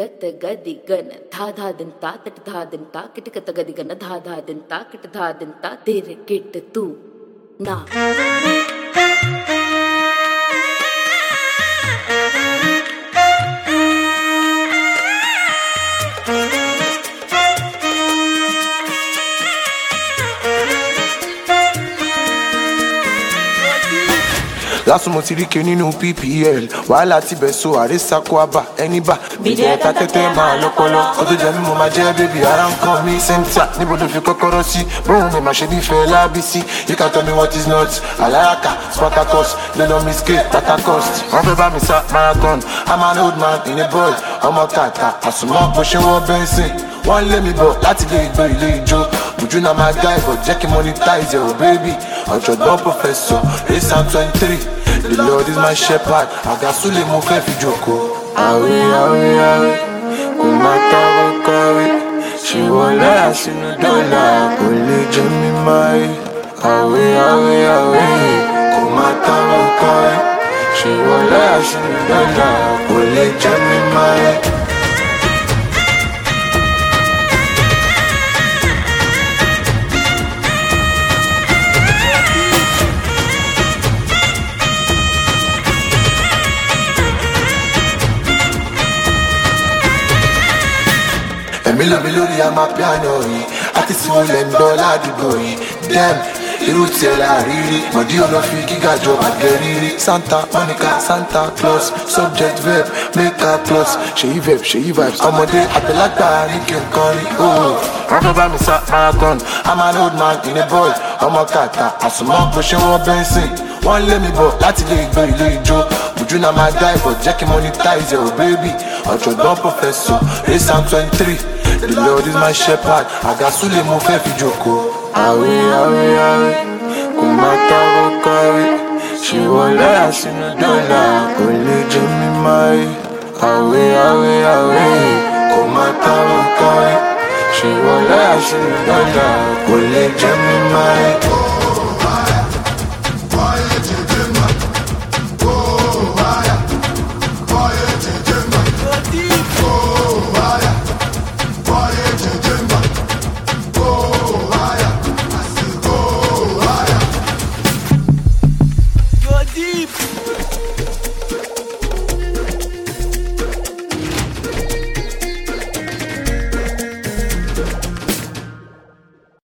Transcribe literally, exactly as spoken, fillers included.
kata gadi gana tha tha din ta tat tha din ta kit kata gadi gana tha tha din ta kit tha din ta tere kit tu na Lásùn mo ti rí ké nínú P P L wàhálà ti bẹ̀ so àrísàkó àbá ẹni bá bìjẹ́ ta tẹ́tẹ́ máa lọ́pọ̀lọ́ ó tó jẹ́ mi mo máa jẹ́ bébì ara ń kàn mí sẹ́ńtà níbo ló fi kọ́kọ́rọ́ sí bóun mi máa ṣe bí fẹ́ lábísí you can tell me what is not alayaka spartacus lẹ́lọ́ mi skate patacost wọ́n fẹ́ bá mi sá marathon I'm an old man in a boy ọmọ tààtà àsùnmọ́ bó ṣe wọ́n bẹ́ńsìn wọ́n lé mi bọ̀ láti lè gbé ilé ijó ojú náà máa guy but jẹ́ kí monetize ẹ̀ ò baby ọ̀jọ̀gbọ́n professor race and twenty-three the Lord is my shepherd àgàsúlẹ̀ mo fẹ́ fi jókòó. àwẹ̀ àwẹ̀ àwẹ̀ kò má tábọ̀ káwé ṣé wọlé àsínú dọ́là kò lè jẹ́ mi máa rí. àwẹ̀ àwẹ̀ àwẹ̀ kò má tábọ̀ káwé ṣé wọlé àsínú dọ́là kò lè jẹ́ mi máa rí. Èmi lọ mi lórí àmà piano yìí àti tí wọ́n lẹ̀ ń gbọ́ ládùúgbò yìí dem irú tiẹ̀ láàrírí mọ̀dí olófi gíga jọ àgẹ̀rírí Santa Monica Santa Claus subject verb make a plus ṣèyí verb ṣèyí vibes ọmọdé àgbàlagbà ní kí n kọrin ooo. wọ́n fẹ́ bá mi sá marathon I'm an old man in a boy ọmọ kàtà àsùnmọ́ bó ṣe wọ́n bẹ́ńsìn wọ́n lé mi bọ̀ láti lè gbé ilé ijó ojú náà máa guy but jẹ́ kí monetize ẹ̀ ò baby ọ̀jọ̀gbọ́n professor race and twenty-three the Lord is my shepherd àgàsúlẹ̀ mo fẹ́ fi jókòó. àwẹ̀ àwẹ̀ àwẹ̀ kò má tábọ̀ káwé ṣé wọlé àsínú dọ́là kò lè jẹ́ mi máa rí. àwẹ̀ àwẹ̀ àwẹ̀ kò má tábọ̀ káwé ṣé wọlé àsínú dọ́là kò lè jẹ́ mi máa rí.